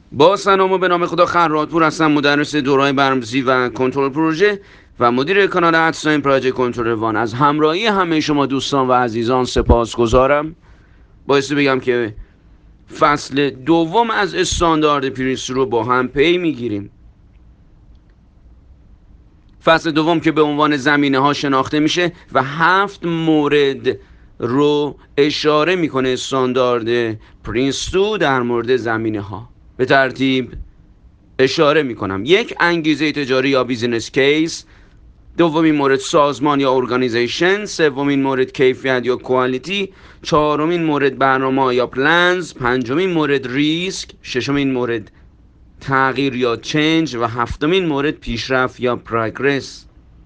با سلام و به نام خدا، خراتپور هستم، مدرس دوره‌های برنامه‌ریزی و کنترل پروژه و مدیر کانال ادساین پراجکت کنترل وان. از همراهی همه شما دوستان و عزیزان سپاسگزارم. بایستی بگم که فصل دوم از استاندارد پرینس رو با هم پی میگیریم. فصل دوم که به عنوان زمینه ها شناخته میشه و 7 مورد رو اشاره میکنه استاندارد پرینس 2 در مورد زمینه ها. به ترتیب اشاره میکنم. 1. انگیزه تجاری یا بیزینس کیس. دومین مورد سازمان یا ارگانیزیشن. سومین مورد کیفیت یا کوالیتی. چهارمین مورد برنامه یا پلنز. پنجمین مورد ریسک. ششمین مورد تغییر یا چنج و هفتمین مورد پیشرفت یا پروگرس.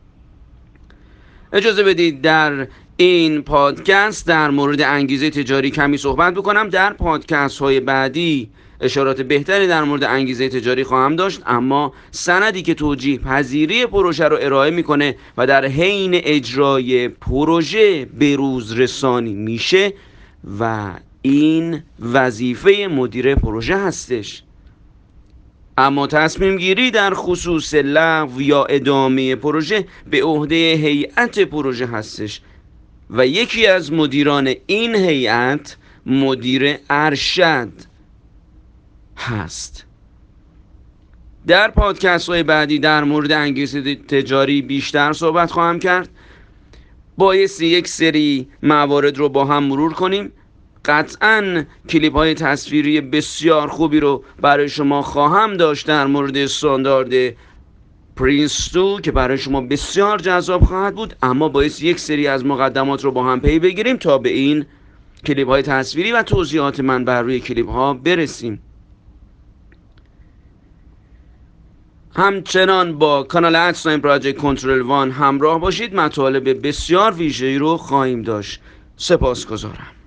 اجازه بدید در این پادکست در مورد انگیزه تجاری کمی صحبت بکنم. در پادکست های بعدی اشارات بهتری در مورد انگیزه تجاری خواهم داشت، اما سندی که توجیه پذیری پروژه رو ارائه میکنه و در حین اجرای پروژه به روز رسانی میشه و این وظیفه مدیر پروژه هستش. اما تصمیم گیری در خصوص لغو یا ادامه پروژه به عهده هیئت پروژه هستش و یکی از مدیران این هیئت مدیر ارشد هست. در پادکست های بعدی در مورد انگیزه تجاری بیشتر صحبت خواهم کرد. بایستی یک سری موارد رو با هم مرور کنیم. قطعاً کلیپ های تصویری بسیار خوبی رو برای شما خواهم داشت در مورد استاندارد پرینس 2 که برای شما بسیار جذاب خواهد بود، اما باید یک سری از مقدمات رو با هم پی بگیریم تا به این کلیپ های تصویری و توضیحات من بر روی کلیپ ها برسیم. همچنان با کانال ادساین پراجکت کنترل وان همراه باشید. مطالب بسیار ویژه‌ای رو خواهیم داشت. سپاسگزارم.